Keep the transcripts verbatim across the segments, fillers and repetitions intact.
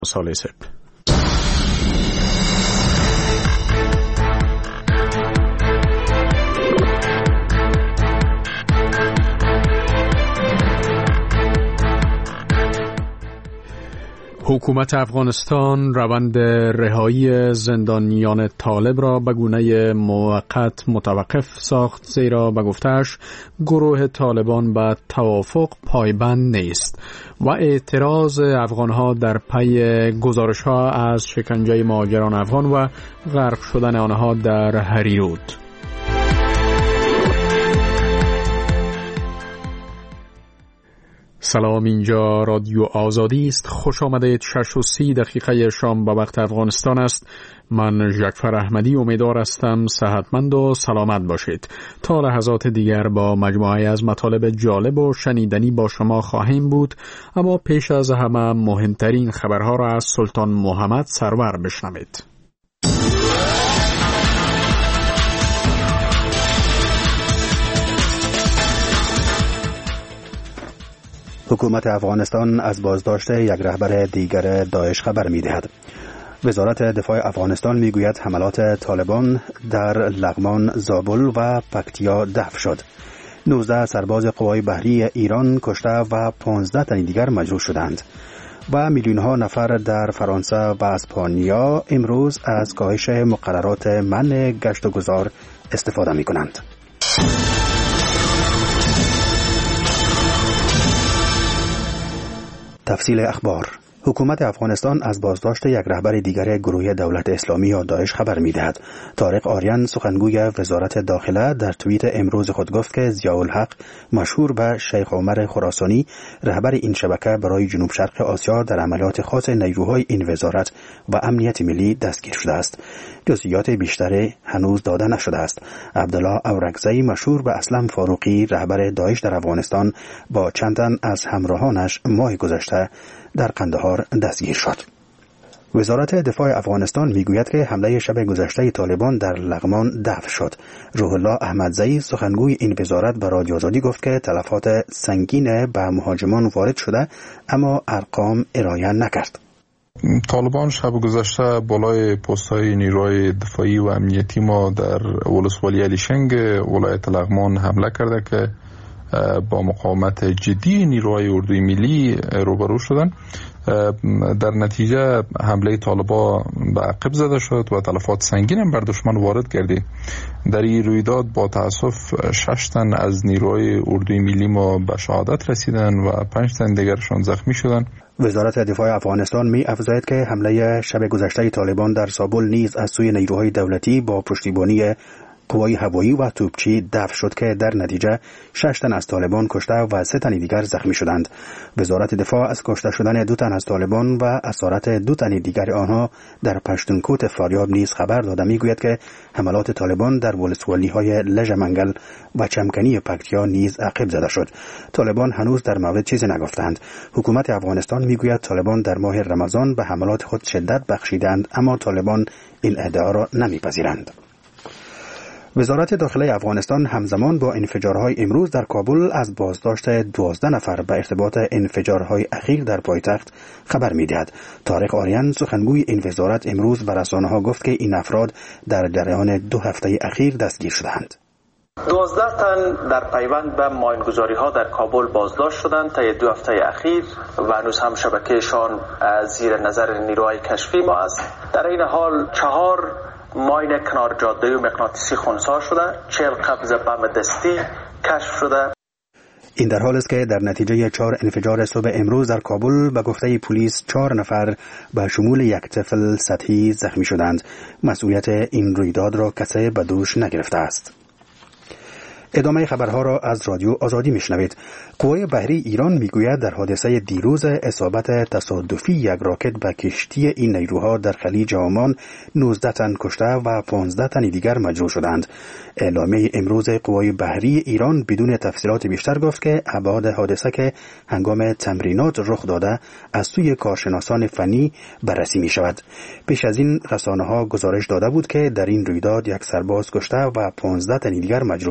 سالسب. حکومت افغانستان روند رهایی زندانیان طالب را به گونه موقت متوقف ساخت، زیرا به گفته‌اش گروه طالبان به توافق پایبند نیست و اعتراض افغانها در پی گزارش‌ها از شکنجه مهاجران افغان و غرق شدن آنها در هریرود. سلام، اینجا رادیو آزادی است. خوش آمدید. شش و سی دقیقه شام به وقت افغانستان است. من جعفر احمدی امیدوار هستم صحتمند و سلامت باشید. تا لحظات دیگر با مجموعه از مطالب جالب و شنیدنی با شما خواهیم بود، اما پیش از همه مهمترین خبرها را از سلطان محمد سرور بشنوید. حکومت افغانستان از بازداشت یک رهبر دیگر داعش خبر می‌دهد. وزارت دفاع افغانستان میگوید حملات طالبان در لغمان، زابل و پکتیا دفع شد. نوزده سرباز قوای بحری ایران کشته و پانزده تن دیگر مجروح شدند و میلیون‌ها نفر در فرانسه و اسپانیا امروز از کاهش مقررات منع گشت و گذار استفاده می‌کنند. تفصیل اخبار. حکومت افغانستان از بازداشت یک رهبر دیگر گروه دولت اسلامی یا داعش خبر می‌دهد. طارق آریان سخنگوی وزارت داخله در توییت امروز خود گفت که ضیاءالحق مشهور به شیخ عمر خراسانی رهبر این شبکه برای جنوب شرق آسیا در عملیات خاص نیروهای این وزارت و امنیت ملی دستگیر شده است. جزئیات بیشتری هنوز داده نشده است. عبدالله اورکزی مشهور به اسلم فاروقی رهبر داعش در افغانستان با چند تن از همراهانش ماه گذشته در قندهار دستگیر شد. وزارت دفاع افغانستان میگوید که حمله شب گذشته طالبان در لغمان دفع شد. روح الله احمدزئی سخنگوی این وزارت به رادیو آزادی گفت که تلفات سنگین به مهاجمان وارد شده، اما ارقام ارائه نکرد. طالبان شب گذشته بالای پست‌های نیروی دفاعی و امنیتی ما در ولسوالی علیشنگ ولایت لغمان حمله کرده که با مقاومت جدی نیروهای اردوی ملی روبرو شدند. در نتیجه حمله طالبان به عقب زده شد و تلفات سنگین هم بر دشمن وارد گردید. در این رویداد با تأسف شش تن از نیروهای اردوی ملی ما به شهادت رسیدند و پنج تن دیگرشان زخمی شدند. وزارت دفاع افغانستان می افزاید که حمله شب گذشته طالبان در زابل نیز از سوی نیروهای دولتی با پشتیبانی قوای هوایی و توپچی دفع شد که در نتیجه شش تن از طالبان کشته و سه تن دیگر زخمی شدند. وزارت دفاع از کشته شدن دو تن از طالبان و اسارت دو تن دیگر آنها در پشتونکوت فاریاب نیز خبر داده میگوید که حملات طالبان در ولسوالی‌های لژمنگل و چمکنی پکتیا نیز عقب زده شد. طالبان هنوز در مورد چیزی نگفتند. حکومت افغانستان میگوید طالبان در ماه رمضان به حملات خود شدت بخشیدند، اما طالبان این ادعا را نمیپذیرند. وزارت داخله افغانستان همزمان با انفجارهای امروز در کابل از بازداشت دوازده نفر به ارتباط انفجارهای اخیر در پایتخت خبر می‌دهد. طارق آریان سخنگوی این وزارت امروز به رسانه‌ها گفت که این افراد در جریان دو هفته اخیر دستگیر شدند. دوازده تن در پیوند به ماینگذاری‌ها در کابل بازداشت شدند طی دو هفته اخیر و هنوز هم شبکهشان زیر نظر نیروهای کشفی ما است. در این حال چهار ماین کنار جاده و مغناطیسی خنثی شده، چهل قبض بم دستی کشف شده. این در حال است که در نتیجه چهار انفجار صبح امروز در کابل به گفته پلیس چهار نفر به شمول یک طفل سطحی زخمی شدند. مسئولیت این رویداد را کسی به دوش نگرفته است. ادامه خبرها را از رادیو آزادی میشنوید. قوای بحری ایران میگوید در حادثه دیروز اصابت تصادفی یک راکت به کشتی این نیروها در خلیج عمان نوزده تن کشته و پانزده تن دیگر مجروح شدند. اعلامیه امروز قوای بحری ایران بدون تفصیلات بیشتر گفت که ابعاد حادثه که هنگام تمرینات رخ داده از سوی کارشناسان فنی بررسی می شود. پیش از این رسانه‌ها گزارش داده بود که در این رویداد یک سرباز کشته و پانزده تن دیگر مجروح شدند.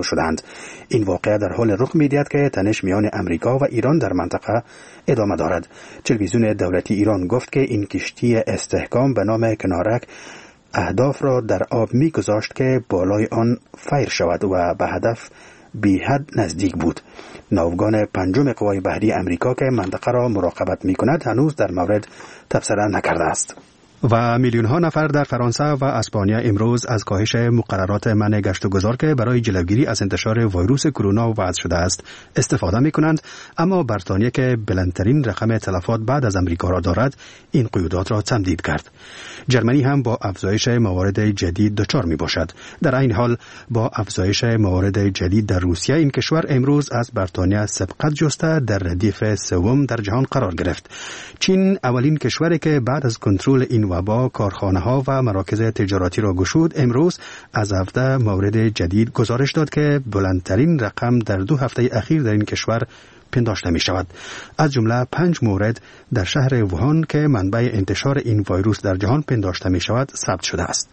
این واقعه در حال رخ می‌دهد که تنش میان امریکا و ایران در منطقه ادامه دارد. تلویزیون دولتی ایران گفت که این کشتی استحکام به نام کنارک اهداف را در آب می‌گذاشت که بالای آن فیر شود و به هدف بی حد نزدیک بود. ناوگان پنجم قوای بحری امریکا که منطقه را مراقبت می‌کند هنوز در مورد تبصره نکرده است. و میلیون ها نفر در فرانسه و اسپانیا امروز از کاهش مقررات منع گشت و گذار که برای جلوگیری از انتشار ویروس کرونا وضع شده است استفاده می کنند، اما بریتانیا که بلندترین رقم تلفات بعد از امریکا را دارد این قیودات را تمدید کرد. جرمنی هم با افزایش موارد جدید دچار می باشد. در این حال با افزایش موارد جدید در روسیه این کشور امروز از بریتانیا سبقت جسته در ردیف سوم در جهان قرار گرفت. چین اولین کشوری که بعد از کنترل این وبا کارخانه ها و مراکز تجارتی را گشود امروز از هفده مورد جدید گزارش داد که بلندترین رقم در دو هفته اخیر در این کشور پنداشته می شود. از جمله پنج مورد در شهر ووهان که منبع انتشار این ویروس در جهان پنداشته می شود ثبت شده است.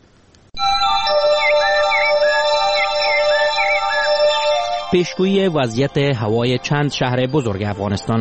پیشگویی وضعیت هوای چند شهر بزرگ افغانستان.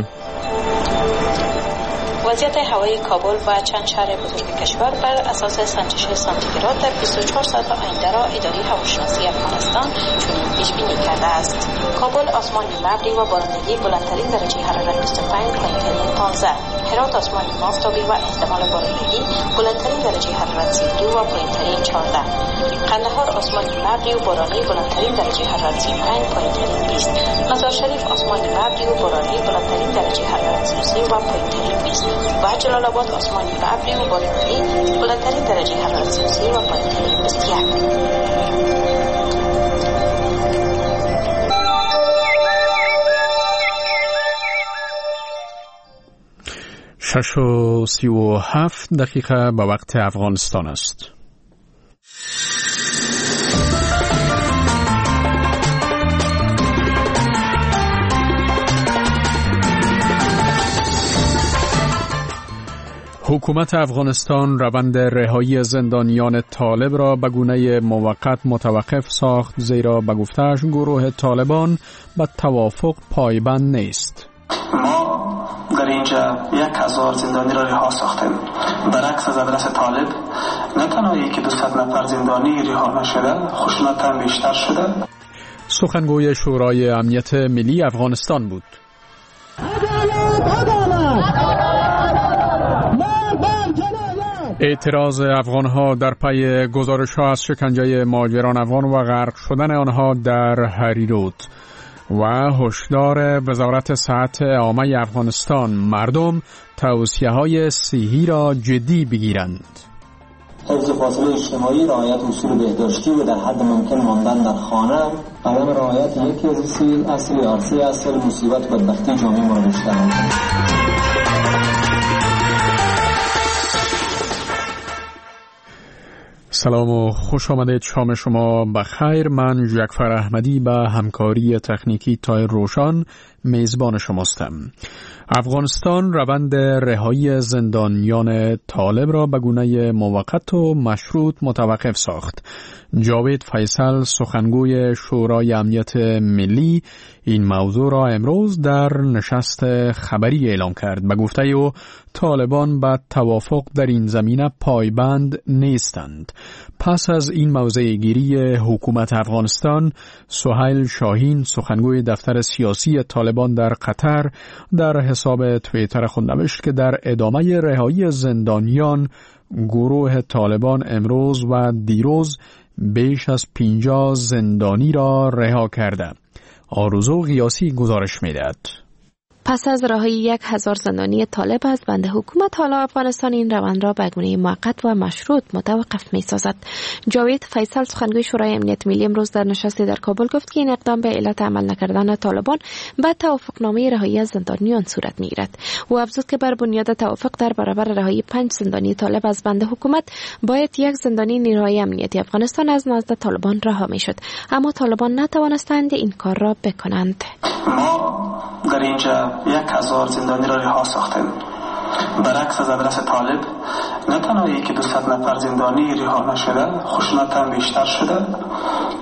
وضعیت هوایی کابل و چند شهر بزرگ کشور بر اساس سنجش سانتیگراد در بیست و چهار ساعت آینده را اداره هواشناسی افغانستان چنین پیش بینی کرده است. کابل آسمانی ابری و بارندگی بلندترین درجه حرارت بیست و پنج، پایینترین پانزده. هرات آسمانی آفتابی و احتمال بارندگی بلندترین درجه حرارت سی و دو و پایینترین چهارده. قندهار آسمانی ابری و بارانی بلندترین درجه حرارت سی و پنج، پایینترین بیست. مزار شریف آسمانی ابری و بارانی بلندترین درجه حرارت سی و سه و پایینترین بیست. و جلال آباد آسمانی ابری و بارانی بلندترین درجه حرارت سی و سه و پایینترین بیست و یک. شش و سی و هفت دقیقه به وقت افغانستان است. حکومت افغانستان روند رهایی زندانیان طالب را به گونه موقت متوقف ساخت، زیرا به گفته‌اش گروه طالبان به توافق پایبند نیست. ما در اینجا یک هزار زندانی را رها ساختیم. برعکس از ادرس طالب نه تنها یکی دو صد نفر زندانی رها نشده، خشونت هم بیشتر شده. سخنگوی شورای امنیت ملی افغانستان بود. اعتراض افغانها در پی گزارش‌ها از شکنجه مهاجران افغان و غرق شدن آنها در هریرود و هشدار وزارت صحت عامه افغانستان مردم توصیه‌های صحی را جدی بگیرند. حفظ فاصله اجتماعی، رعایت اصول بهداشتی و در حد ممکن ماندن در خانه، عدم رعایت یکی از اصول اصلی عرصه اصل مصیبت و بدبختی جامعه ما را بیشتر می‌کند. سلام و خوش آمدید. شام شما بخیر. من جعفر احمدی به همکاری تکنیکی تایر روشان میزبان شماستم. افغانستان روند رهایی زندانیان طالب را به گونه موقت و مشروط متوقف ساخت. جاوید فیصل سخنگوی شورای امنیت ملی این موضوع را امروز در نشست خبری اعلام کرد. به گفته او طالبان به توافق در این زمینه پایبند نیستند. پس از این موضع گیری حکومت افغانستان، سهیل شاهین سخنگوی دفتر سیاسی طالبان در قطر در حساب توییتر خود نوشت که در ادامه رهایی زندانیان گروه طالبان امروز و دیروز بیش از پنجاه زندانی را رها کرده. آرزو غیاسی گزارش می‌دهد. پس از رهایی یک هزار زندانی طالب از بند حکومت، حالا افغانستان این روند را به گونه موقت و مشروط متوقف می سازد. جاوید فیصل سخنگوی شورای امنیت ملی امروز در نشستی در کابل گفت که این اقدام به علت عمل نکردن طالبان به توافقنامه رهایی از زندانیان صورت می گیرد. او افزود که بر بنیاد توافق در برابر رهایی پنج زندانی طالب از بند حکومت باید یک زندانی نیروهای امنیتی افغانستان از نزد طالبان رها می شد، اما طالبان نتوانستند این کار را بکنند. ما در اینجا یک هزار زندانی را رها ساختیم. برعکس از ادرس طالب نه تنها یکی دو صد نفر زندانی رها نشده، خشونت هم بیشتر شده.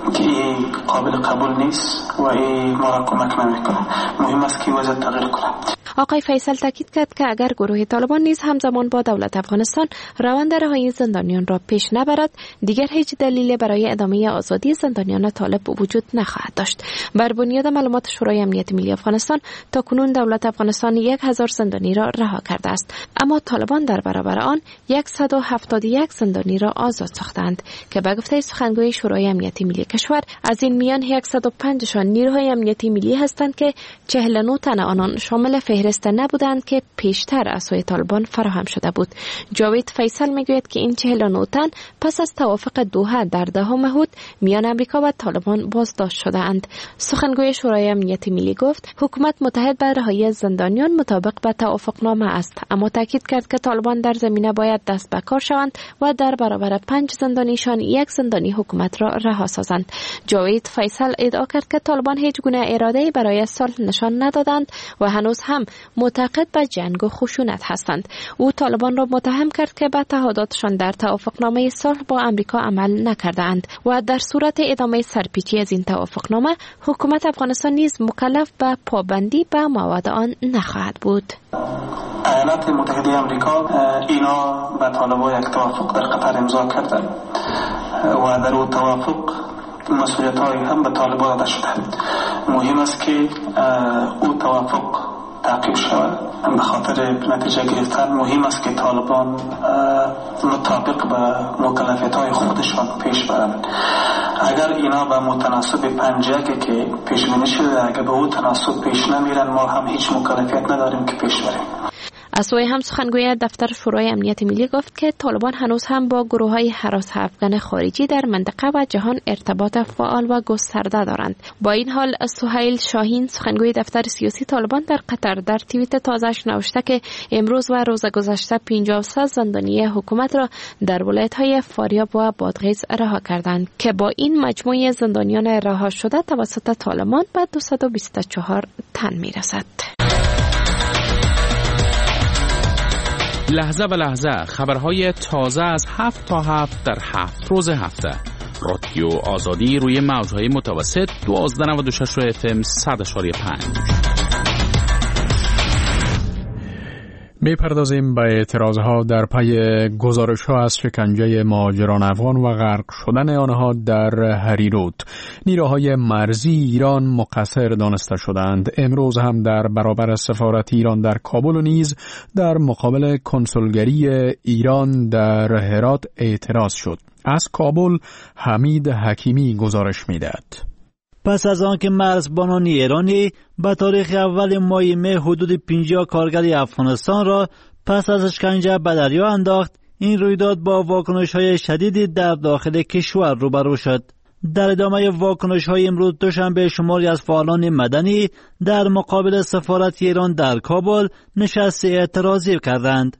که این قابل قبول نیست و این ما را کمک نمیکنه. مهم است که وضع تغییر کنه. آقای فیصل تاکید کرد که اگر گروه طالبان نیز همزمان با دولت افغانستان روند رهایی زندانیان را پیش نبرد، دیگر هیچ دلیلی برای ادامه آزادی زندانیان طالب وجود نخواهد داشت. بر بنیاد معلومات شورای امنیت ملی افغانستان تاکنون دولت افغانستان یک هزار زندانی را رها کرده است، اما طالبان در برابر آن صد و هفتاد و یک زندانی را آزاد ساختند که به گفته سخنگوی شورای امنیت ملی کشور از این میان صد و پنج شان نیروهای امنیتی ملی هستند که چهل و نه تن آنان شامل فهرست نبودند که پیشتر از سوی طالبان فراهم شده بود. جاوید فیصل میگوید که این چهل و نه تن پس از توافق دوحه در دهم هود میان امریکا و طالبان بازداشت شده‌اند. سخنگوی شورای امنیت ملی گفت حکومت متحد به رهایی زندانیان مطابق به توافقنامه است، اما تاکید کرد که طالبان در زمینه باید دست به کار شوند و در برابر پنج زندانیشان یک زندانی حکومت را رها سازند. جاوید فیصل ادعا کرد که طالبان هیچ گونه اراده‌ای برای صلح نشان ندادند و هنوز هم معتقد به جنگ و خشونت هستند. او طالبان را متهم کرد که به تعهداتشان در توافقنامه صلح با امریکا عمل نکردند و در صورت ادامه سرپیچی از این توافقنامه حکومت افغانستان نیز مکلف به پابندی به مواد آن نخواهد بود. ایالات متحده آمریکا اینا با طالبان یک توافق در قطر امضا کردند و در اون توافق مسئولیت های هم به طالبان داده شده. مهم است که او توافق تعقیب شود. به خاطر نتیجه گرفتن مهم است که طالبان مطابق به مکلفیت های خودشان پیش برند. اگر اینا به متناسب پنجه که پیش بینی شده، اگر به او تناسب پیش نمیرن، ما هم هیچ مکلفیت نداریم که پیش بریم. از سوی هم سخنگوی دفتر شورای امنیت ملی گفت که طالبان هنوز هم با گروه‌های هراس افغان خارجی در منطقه و جهان ارتباط فعال و گسترده دارند. با این حال سهیل شاهین سخنگوی دفتر سیاسی طالبان در قطر در توییت تازه‌اش نوشته که امروز و روز گذشته پنجاه و سه زندانی حکومت را در ولایت‌های فاریاب و بادغیس رها کردند که با این مجموعه زندانیان رها شده توسط طالبان به دویست و بیست و چهار تن میرسد. لحظه به لحظه خبرهای تازه از هفت تا هفت در هفت روز هفته. رادیو آزادی روی موجهای متوسط دوازده نود و شش اف ام صد و پنج. می‌پردازیم به اعتراضها در پی گزارش‌ها از شکنجه مهاجران افغان و غرق شدن آنها در هریرود. نیروهای مرزی ایران مقصر دانسته شدند. امروز هم در برابر سفارت ایران در کابل و نیز در مقابل کنسولگری ایران در هرات اعتراض شد. از کابل حمید حکیمی گزارش می‌دهد. پس از آنکه مرزبانان ایرانی به تاریخ اول ماه مه حدود پنجاه کارگر افغانستان را پس از اشکنجه به دریا انداخت، این رویداد با واکنش‌های شدیدی در داخل کشور روبرو شد. در ادامه واکنش‌های امروز دوشنبه شماری از فعالان مدنی در مقابل سفارت ایران در کابل نشست اعتراضی کردند.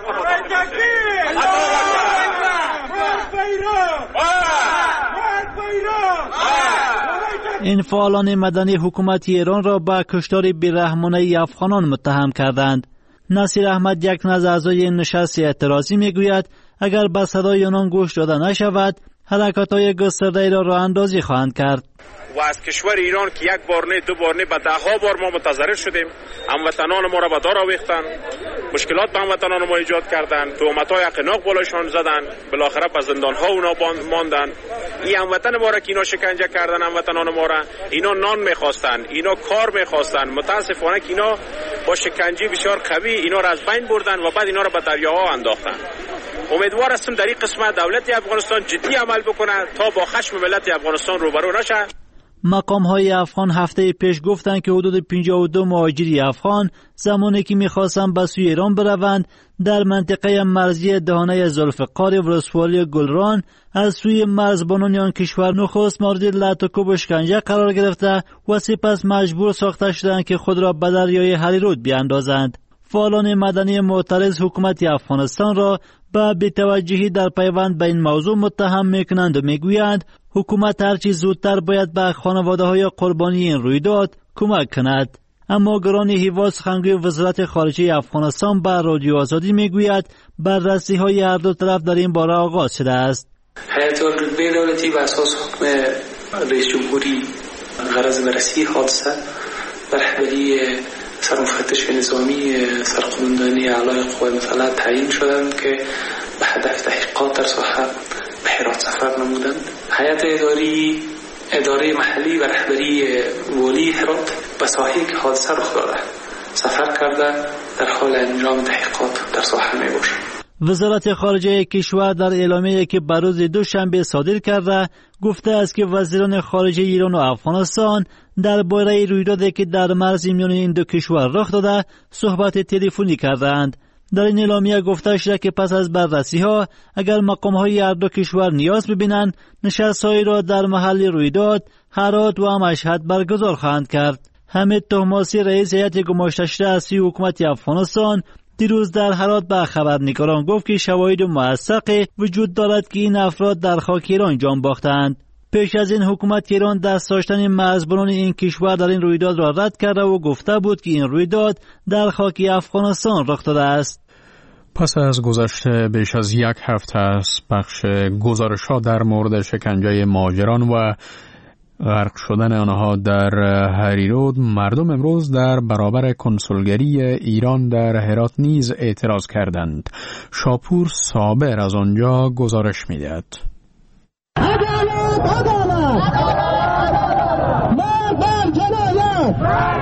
این فعالان مدنی حکومت ایران را به کشتار بی‌رحمانه افغانان متهم کردند. نصیر احمد یک از اعضای این نشست اعتراضی میگوید اگر به صدای آنان گوش داده نشود حرکت‌های گسترده‌ای را راه اندازی خواهند کرد. و از کشور ایران که یک بار نه دو بار نه به ده ها بار ما متضرر شدیم، هموطنان ما را به دار آویختند، مشکلات به هموطنان ما ایجاد کردند، تهمت‌های حقناق بالایشان زدند، بالاخره به زندان‌ها اونا ماندن. این هموطن ما را که اینا شکنجه کردن، هموطنان ما را، اینا نان می‌خواستند، اینا کار می‌خواستند. متاسفانه که اینا با شکنجه بسیار قوی اینا را از بین بردن و بعد اینا را به دریاها انداختند. امیدوار هستم در این قسمت دولت افغانستان جدی عمل بکنه تا با خشم ملت افغانستان روبرو نشه. مقام های افغان هفته پیش گفتند که حدود پنجاه و دو مهاجری افغان زمانی که می‌خواستند به سوی ایران بروند در منطقه مرزی دهانه ذوالفقار ولسوالی گلران از سوی مرزبانان آن کشور نخست مورد لعن و کوب و شکنجه قرار گرفته و سپس مجبور ساخته شدند که خود را به دریای هریرود بیاندازند. فعالان مدنی معترض حکومت افغانستان را به بی‌توجهی در پیوند به این موضوع متهم می‌کنند و می‌گویند حکومت هرچی زودتر باید به خانواده‌های قربانی این رویداد کمک کند. اما گرانی هیوا سخنگوی وزارت خارجه افغانستان به رادیو آزادی می‌گوید بررسی‌های هر دو طرف در این باره آغاز شده است. هیئت الرتبه دولتی بر اساس حکم رئیس جمهوری غرض بررسی حادثه به رهبری سرمفتش نظامی سرقلمدانی اعلای قوای مسلح تعیین شدند که به هدف تحقیقات در ساحه به هرات سفر نمودند. هیئت اداری اداره محلی و رهبری والی هرات به ساحه‌ای که حادثه رخ داده سفر کرده در حال انجام تحقیقات در ساحه می باشد. وزارت خارجه کشور در اعلامیه‌ای که بر روز دوشنبه صادر کرده گفته است که وزیران خارجه ایران و افغانستان درباره رویدادی که در مرز میان این دو کشور رخ داده صحبت تلفنی کردند. در این اعلامیه گفته شده که پس از بررسی‌ها اگر مقام‌های هر دو کشور نیاز ببینند نشست‌هایی را در محل رویداد هرات و مشهد برگزار خواهند کرد. حمید طهماسی رئیس هیئت گماشته شده از سوی حکومت افغانستان دیروز در هرات به خبرنگاران گفت که شواهد موثقی وجود دارد که این افراد در خاک ایران جان باختند. پیش از این حکومت ایران دست داشتن مرزبانان این کشور در این رویداد را رد کرده و گفته بود که این رویداد در خاک افغانستان رخ داده است. پس از گذشته بیش از یک هفته از پخش گزارش‌ها در مورد شکنجه مهاجران و غرق شدن آنها در هریرود، مردم امروز در برابر کنسولگری ایران در هرات نیز اعتراض کردند. شاپور صابر از آنجا گزارش می‌دهد. عدالت عدالت مردم جنایت.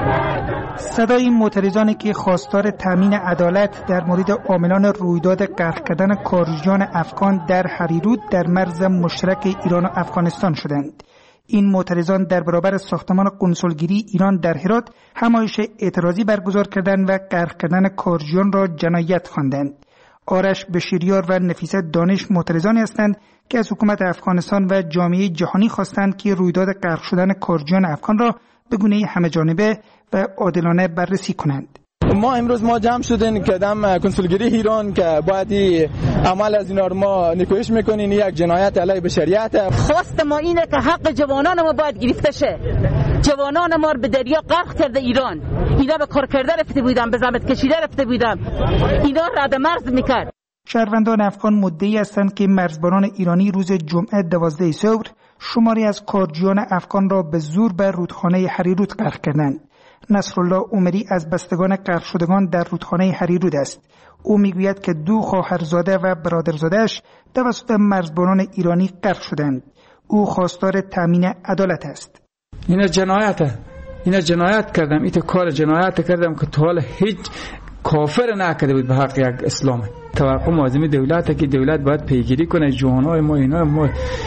صدای این معترضانی که خواستار تامین عدالت در مورد عاملان رویداد غرق کردن کارجویان افغان در هریرود در مرز مشترک ایران و افغانستان شدند. این معترضان در برابر ساختمان قنسولگری ایران در هرات همایش اعتراضی برگزار کردند و غرق کردن کارجویان را جنایت خواندند. آرش بشیریار و نفیسه دانش معترضانی هستند که از حکومت افغانستان و جامعه جهانی خواستند که رویداد غرق شدن کارجویان افغان را به گونه همه‌جانبه و عادلانه بررسی کنند. ما امروز ما جمع شدیم که دم کنسولگری ایران که باید عمل از اینا رو ما نکوهش میکنین، یک جنایت علیه بشریت. خواست ما اینه که حق جوانان ما باید گرفته شه. جوانان ما رو به دریا غرق کرده ایران، اینا به کار کرده رفته بودن، به زحمت کشیده رفته بودن، اینا رد مرز میکرد. شهروندان افغان مدعی هستند که مرزبانان ایرانی روز جمعه دوازده ثور شماری از کارجویان افغان را به زور به رودخانه هریرود غرق کردند. نصرالله عمری از بستگان غرق شدگان در رودخانه هریرود است. او میگوید که دو خواهرزاده و برادرزاده‌اش توسط مرزبانان ایرانی غرق شدند. او خواستار تامین عدالت است. اینا جنایته، اینا جنایت کردم، ایت کار جنایت کردم که تا حالا هیچ کافر نکرده بود به حق یک اسلام. توقع لازمی دولت که دولت باید پیگیری کنه جوانای ما، اینا ما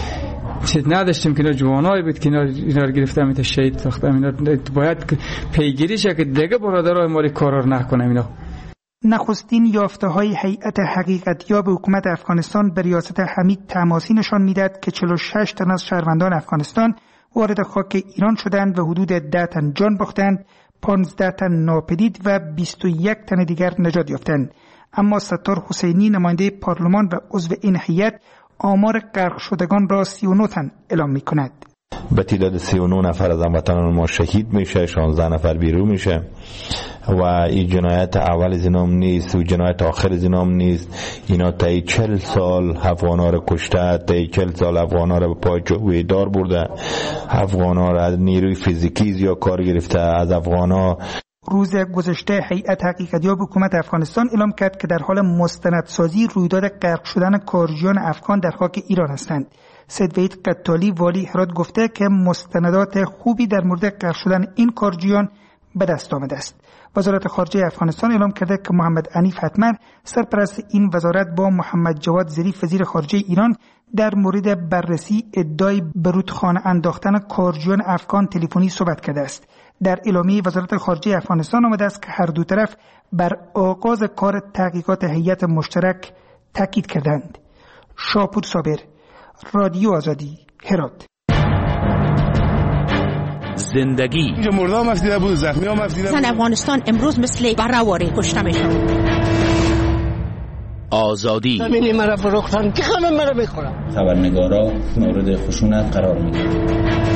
چیز نداشتیم که اینا جوانای بود که اینا رو گرفتم ایت شهید ساختم، اینا باید پیگیری شه که دیگه برادرای ما کارا نکنه. اینا نخستین یافته‌های هیئت حقیقتیاب حکومت افغانستان به ریاست حمید طهماسی نشان می‌دهد که چهل و شش تن از شهروندان افغانستان وارد خاک ایران شدند و حدود ده تن جان باختند، پانزده تن ناپدید و بیست و یک تن دیگر نجات یافتند. اما ستار حسینی نماینده پارلمان و عضو این هیئت آمار غرق شدگان را سی و نه تن اعلام می‌کند. به تعداد سی و نه نفر از هموطنان ما شهید میشه، شانزده نفر بیرون میشه و این جنایت اول از اینام نیست و جنایت آخر از اینام نیست. اینا تا چهل سال افغانا را کشته، تا چهل سال افغانا را به پای ویدار برده، افغانا را از نیروی فیزیکی یا کار گرفته، از افغانا. روز گذشته هیئت حقیقتیاب حکومت افغانستان اعلام کرد که در حال مستندسازی رویداد غرق شدن کارجویان افغان در خاک ایران هستند. سید وحید قتالی والی هرات گفته که مستندات خوبی در مورد غرق شدن این کارجویان به دست آمده است. وزارت خارجه افغانستان اعلام کرده که محمد عنیف حتمر سرپرست این وزارت با محمد جواد ظریف وزیر خارجه ایران در مورد بررسی ادعای به رودخانه انداختن کارجویان افغان تلفنی صحبت کرده است. در اعلامیه وزارت خارجه افغانستان آمده است که هر دو طرف بر آغاز کار تحقیقات هیئت مشترک تاکید کردند. شاپور صابر، رادیو آزادی، هرات. زندگی اینجا مرده هم افدیده بود، زخمی هم افدیده بود. زن افغانستان امروز مثل برهواری کشته میشن. آزادی زمینی مرا فروختن که همه مرا میخورن. خبرنگارا مورد خشونت قرار میگیرن.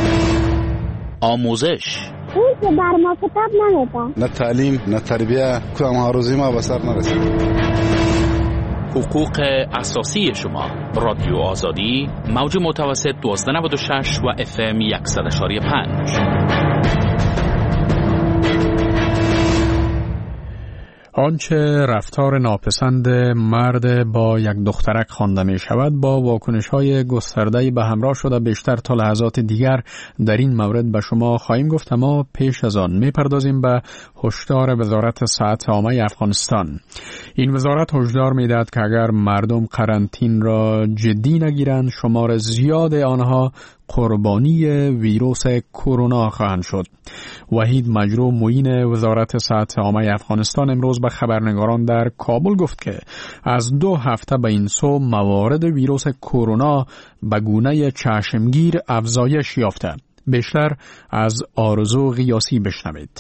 آموزش اون که بر ما کتاب نمیدن. نه تعلیم نه تربیه، کدام ها روزی ما به سر نرسید. حقوق اساسی شما. رادیو آزادی، موج متوسط دوازده نود و شش و اف ام صد و پنج. آنچه رفتار ناپسند مرد با یک دخترک خوانده می شود با واکنش‌های گسترده‌ای به همراه شده. بیشتر تا لحظات دیگر در این مورد به شما خواهیم گفت، اما پیش از آن می پردازیم به هشدار وزارت صحت عامه افغانستان. این وزارت هشدار می دهد که اگر مردم قرنطین را جدی نگیرند، شمار زیاد آنها قربانی ویروس کرونا خواهند شد. وحید مجرو معین وزارت صحت عامه افغانستان امروز به خبرنگاران در کابل گفت که از دو هفته به این سو موارد ویروس کرونا به گونه چشمگیر افزایش یافته. بیشتر از آرزو غیاسی بشنوید.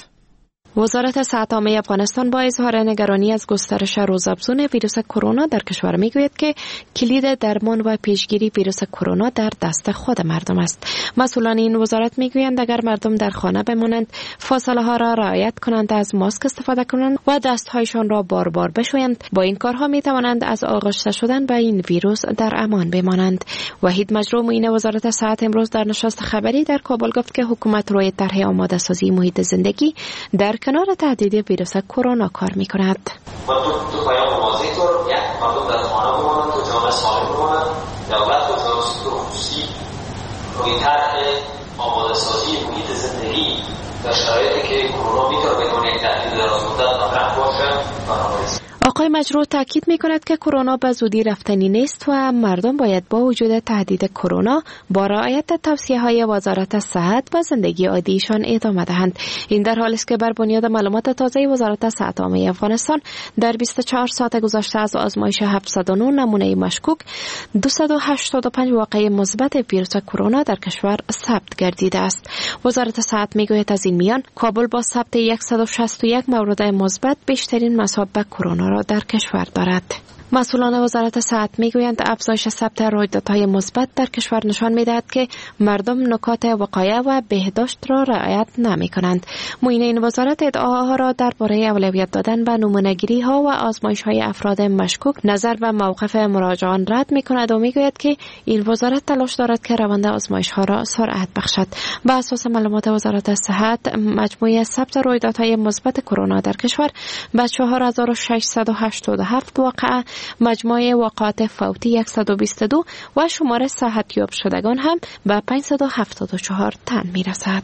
وزارت صحت عامه افغانستان با اظهار نگرانی از گسترش روزافزون ویروس کرونا در کشور میگوید که کلید درمان و پیشگیری ویروس کرونا در دست خود مردم است. مسئولان این وزارت میگویند اگر مردم در خانه بمانند، فاصله ها را رعایت کنند، از ماسک استفاده کنند و دستهایشان را بار بار بشویند، با این کارها می توانند از آغشته شدن به این ویروس در امان بمانند. وحید مجرو معین وزارت صحت امروز در نشست خبری در کابل گفت که حکومت روی طرح آماده سازی محیط زندگی در کنار تهدید ویروس کرونا کار می‌کند. و تو تو پیام واضح تو یک مردم در خانه بمانند، تو جامعه سالم بمانند، دولت و توسط خصوصی روی طرح آماده سازی محیط زندگی در شرایطی که کرونا میتونه بکنه یک تهدید درازمدت مطرح باشه برنامه‌ریزی. آقای مجرو تاکید می‌کند که کرونا به زودی رفتنی نیست و مردم باید با وجود تهدید کرونا با رعایت توصیه‌های وزارت صحت و زندگی عادیشان ادامه دهند. این در حالی است که بر بنیاد معلومات تازه وزارت صحت عامه افغانستان در بیست و چهار ساعت گذشته از آزمایش هفتصد و نه نمونه مشکوک دویست و هشتاد و پنج واقعه مثبت ویروس کرونا در کشور ثبت گردیده است. وزارت صحت می‌گوید از این میان کابل با ثبت صد و شصت و یک مورد مثبت بیشترین مصاب به کرونا را در کشور دارد. مسئولان وزارت صحت میگویند افزایش ثبت رویدادهای مثبت در کشور نشان میدهد که مردم نکات وقایع و بهداشت را رعایت نمی‌کنند. معین این وزارت ادعاها را درباره اولویت دادن به نمونه‌گیری ها و آزمایش های افراد مشکوک نظر به موقف مراجعان رد می‌کند و میگوید که این وزارت تلاش دارد که روند آزمایش ها را سرعت بخشد. بر اساس معلومات وزارت صحت، مجموع ثبت رویدادهای مثبت کرونا در کشور به چهار هزار و ششصد و هشتاد و هفت واقعه، مجموع واقعات فوتی صد و بیست و دو و شمار صحتیاب شدگان هم به پانصد و هفتاد و چهار تن می رسد.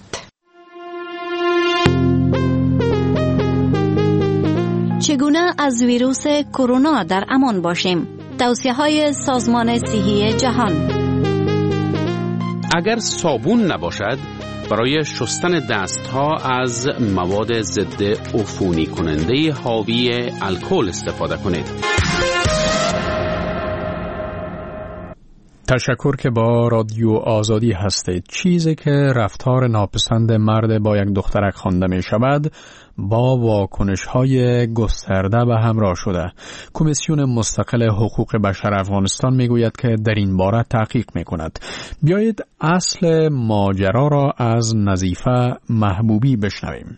چگونه از ویروس کرونا در امان باشیم؟ توصیه‌های سازمان صحی جهان. اگر صابون نباشد، برای شستن دستها از مواد ضد عفونی کننده حاوی الکل استفاده کنید. تشکر که با رادیو آزادی هستید. چیزی که رفتار ناپسند مرد با یک دخترک خوانده می شود با واکنش‌های گسترده به همراه شده. کمیسیون مستقل حقوق بشر افغانستان میگوید که در این باره تحقیق میکند. بیایید اصل ماجرا را از نظیفه محبوبی بشنویم.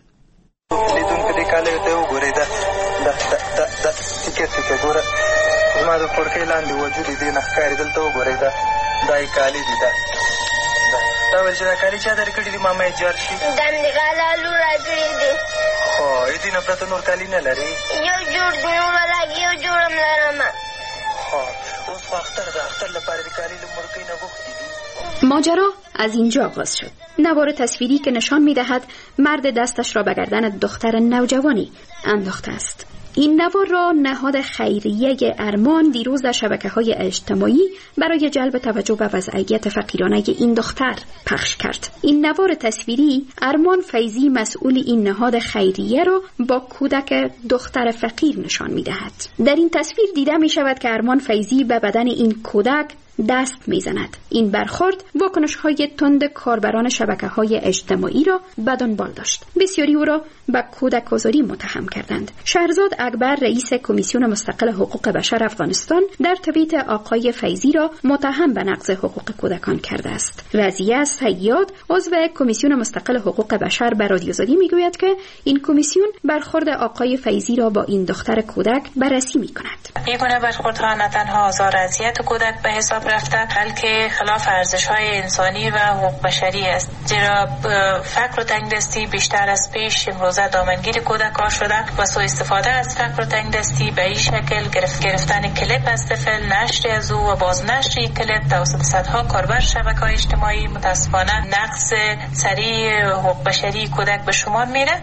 زما د پورکې لاندې وجود دې نه ښکاري، دلته وګورئ دا دا یې کالي دي. دا دا ویل چې دا کالي چا درکړي دي؟ ماما یې جار شي ګندې لالو راکړي دي. خو دې نه پرته نور کالي نه لري؟ یو جوړ دې نور لګي، یو جوړ هم لرم. خو اوس خو اختر ده، اختر لپاره د کالي له مورکۍ نه غوښتي دي. ماجرا از اینجا آغاز شد. نوار تصویری که نشان می‌دهد مرد دستش را به گردن دختر نوجوانی انداخته است. این نوار را نهاد خیریه ارمان دیروز در شبکه‌های اجتماعی برای جلب توجه به وضعیت فقیرانه این دختر پخش کرد. این نوار تصویری ارمان فیضی مسئول این نهاد خیریه را با کودک دختر فقیر نشان می‌دهد. در این تصویر دیده می‌شود که ارمان فیضی به بدن این کودک دست میزند. این برخورد واکنش‌های تند کاربران شبکه‌های اجتماعی را به دنبال داشت. بسیاری او را به کودک‌آزاری متهم کردند. شهرزاد اکبر رئیس کمیسیون مستقل حقوق بشر افغانستان در توییت آقای فیضی را متهم به نقض حقوق کودکان کرده است. رضیه صیاد عضو کمیسیون مستقل حقوق بشر به رادیو آزادی میگوید که این کمیسیون برخورد آقای فیضی را با این دختر کودک بررسی می‌کند. این گونه برخوردها نه تنها آزار اذیت کودک به حساب رفته، بلکه خلاف ارزش‌های انسانی و حقوق بشری است. زیرا فقر و تنگدستی بیشتر از پیش امروزه دامنگیر کودکان شده و سوء استفاده از فقر و تنگدستی به این شکل گرفت گرفتن کلیپ از طفل، نشر از او و بازنشر کلیپ توسط صدها کاربر شبکه‌های اجتماعی متأسفانه نقض سریع حقوق بشری کودک به شمار میره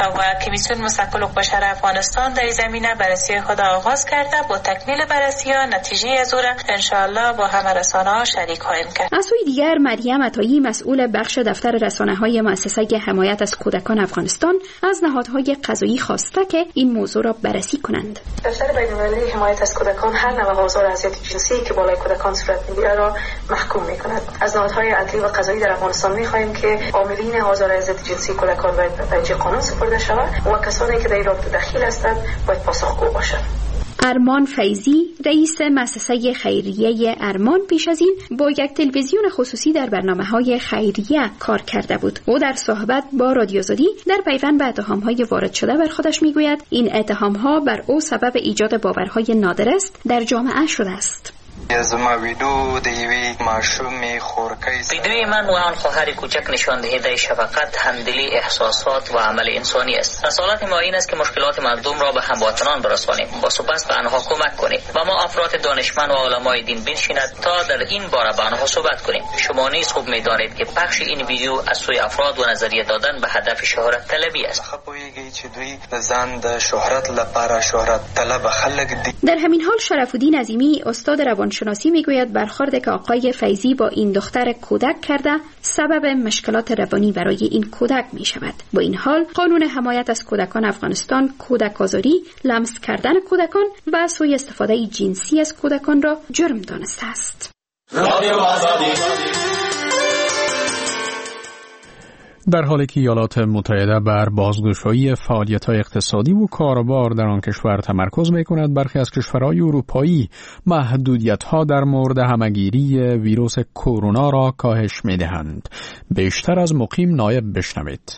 و کمیسیون مستقل حقوق بشر افغانستان در این زمینه بررسی خود آغاز کرده. با تکمیل بررسی‌ها نتیجه از او را انشاءالله با همه رسانه‌ها شریک خواهیم کرد. از سوی دیگر مریم عطایی مسئول بخش دفتر رسانه‌های مؤسسه حمایت از کودکان افغانستان از نهادهای قضایی خواسته که این موضوع را بررسی کنند. دفتر بین‌المللی حمایت از کودکان هر نوع آزار و اذیت جنسی که بالای کودکان صورت می‌گیرد را محکوم می‌کند. از نهادهای عدلی و قضایی در افغانستان می‌خواهیم که عاملین آزار و اذیت جنسی کودکان باید به پیگیری قانون سپرده شود و کسانی که در این رابطه دخیل هستند باید پاسخگو باشند. ارمان فیضی رئیس مؤسسه خیریه ارمان پیش از این با یک تلویزیون خصوصی در برنامه‌های خیریه کار کرده بود. او در صحبت با رادیو آزادی در پیوند به اتهام‌های وارد شده بر خودش میگوید این اتهام‌ها بر او سبب ایجاد باورهای نادر است در جامعه شده است. زما ویدیو د یوې ماشومې خورکۍ ویدیوی من و آن خواهر کوچک نشان دهنده شفقت، همدلی، احساسات و عمل انسانی است. رسالت ما این است که مشکلات مردم را به هموطنان برسانیم و سپس به آنها کمک کنیم و ما افراد دانشمند و علمای دین بنشیند تا در این باره به آنها صحبت کنیم. شما نیز خوب می‌دانید که پخش این ویدیو از سوی افراد و نظریه دادن به هدف شهرت طلبی است. خپویږي چې دوی ځان د شهرت لپاره شهرت طلب خلک دي. در همین حال شرف الدین عظیمی استاد روانشناسی میگوید برخورد که آقای فیضی با این دختر کودک کرده سبب مشکلات روانی برای این کودک می شود. با این حال قانون حمایت از کودکان افغانستان کودک آزاری، لمس کردن کودکان و سوء استفاده جنسی از کودکان را جرم دانسته است. رادیو آزادی. در حالی که ایالات متحده بر بازگشایی فعالیت‌های اقتصادی و کاروبار در آن کشور تمرکز می‌کند، برخی از کشورهای اروپایی محدودیت‌ها در مورد همگیری ویروس کرونا را کاهش می‌دهند. بیشتر از مقیم نایب بشنوید.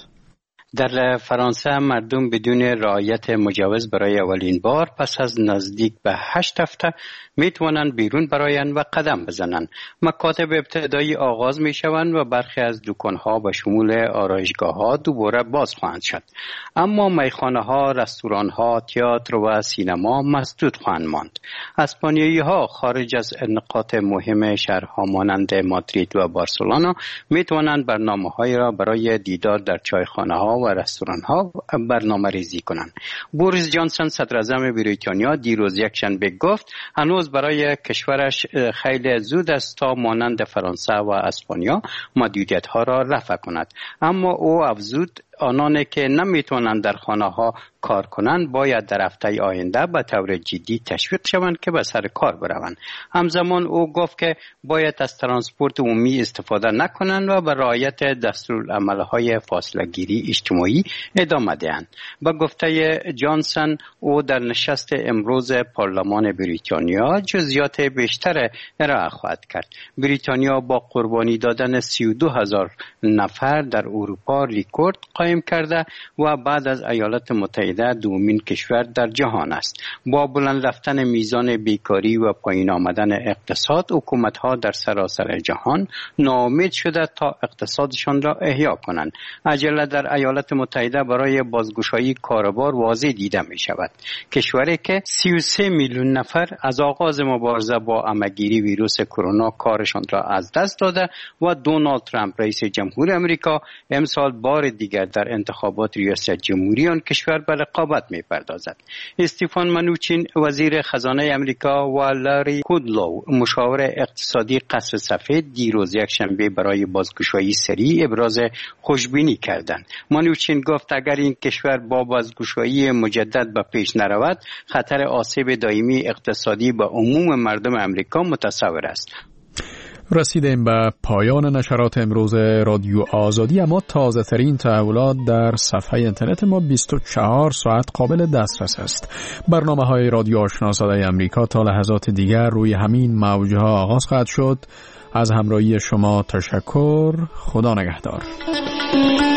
در فرانسه مردم بدون رعایت مجوز برای اولین بار پس از نزدیک به هشت هفته می توانند بیرون برایند و قدم بزنند. مکاتب ابتدایی آغاز می شوند و برخی از دکانها به شمول آرایشگاه ها دوباره باز خواهند شد. اما میخانه ها، رستوران ها، تئاتر و سینما مسدود خواهند ماند. اسپانیایی ها خارج از نقاط مهم شهرها مانند مادرید و بارسلونا می توانند برنامه‌هایی را برای دیدار در چایخانه ها و رستوران ها برنامه ریزی کنند. بوریس جانسون صدر اعظم بریتانیا دیروز یکشنبه گفت هنوز برای کشورش خیلی زود است تا مانند فرانسه و اسپانیا محدودیت ها را رفع کند. اما او افزود آنانی که نمیتونند در خانه ها کار کنند باید در هفته آینده به طور جدی تشویق شوند که به سر کار بروند. همزمان او گفت که باید از ترانسپورت عمومی استفاده نکنند و به رعایت دستورالعمل‌های فاصله گیری اجتماعی ادامه دهند. با گفته جانسون او در نشست امروز پارلمان بریتانیا جزئیات بیشتر ارائه خواهد کرد. بریتانیا با قربانی دادن سی و دو هزار نفر در اروپا رکورد قایم کرده و بعد از ایالات متحده دومین کشور در جهان است. با بلند رفتن میزان بیکاری و پایین آمدن اقتصاد، حکومت‌ها در سراسر جهان ناامید شده تا اقتصادشان را احیا کنند. عجله در ایالات متحده برای بازگشایی کاروبار واضح دیده می شود. کشوری که سی و سه میلیون نفر از آغاز مبارزه با عمه‌گیری ویروس کرونا کارشان را از دست داده و دونالد ترامپ رئیس جمهور آمریکا امسال بار دیگر در انتخابات ریاست جمهوری آن کشور به رقابت می پردازد. استیفان منوچین وزیر خزانه آمریکا و لاری کودلو مشاور اقتصادی قصر سفید دیروز یکشنبه برای بازگشایی سریع ابراز خوشبینی کردند. منوچین گفت اگر این کشور با بازگشایی مجدد به پیش نرود خطر آسیب دائمی اقتصادی به عموم مردم آمریکا متصور است. رسیدیم به پایان نشرات امروز رادیو آزادی، اما تازه ترین تحولات در صفحه اینترنت ما بیست و چهار ساعت قابل دسترس است. برنامه های رادیو آشنا صدای امریکا تا لحظات دیگر روی همین موجها آغاز خواهد شد. از همراهی شما تشکر. خدا نگهدار.